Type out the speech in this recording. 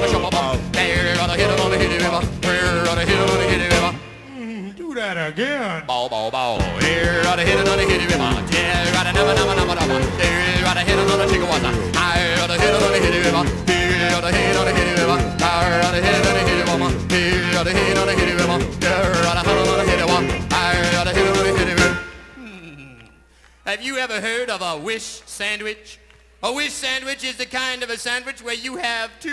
Do that again. Bow, bow, bow. Here, right ahead, another hitty river. Yeah, right ahead, another. Here, right ahead, another chicken water. Here, right ahead, another hitty river. Here, right ahead, another hitty river. Here, right ahead, another hitty woman. Here, right ahead, another hitty river. Here, right ahead, another hitty one. Here, right ahead, another hitty river. Have you ever heard of a wish sandwich? A wish sandwich is the kind of a sandwich where you have two